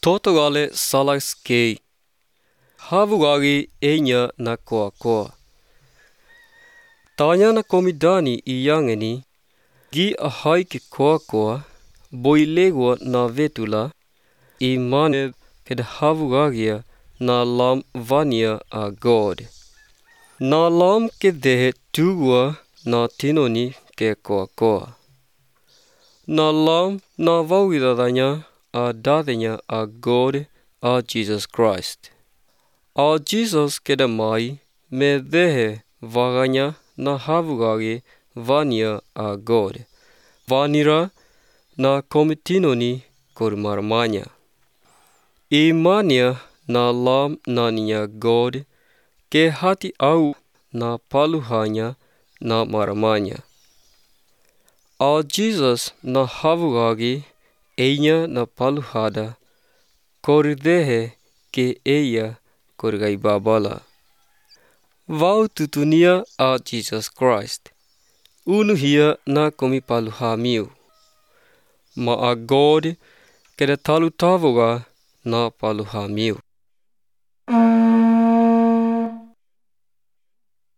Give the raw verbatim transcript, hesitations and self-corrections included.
Totogale salaskei. Havugagi enya na koa koa. Tanya na komidani iyangeni. Gi ahai ki koa koa. Boilegwa na vetula. Imane ked havugagia na lam vania a God. Na lam kedehe tugwa na tinoni ke koa koa. Na lam na vawidadanya a dadenya a God a Jesus Christ. A Jesus kedamai me dehe vaganya na havugage vania a God. Vanira na komitinoni kormarmanya. Imania na lam nania God ke hati au na paluhanya na marmanya. A Jesus na havugagi enya na paluhada koridehe ke eya korgai babala. Vau tutunia a Jesus Christ. Unuhia na komi paluhamiu. Ma a God keda talu tavoga na paluhamiu.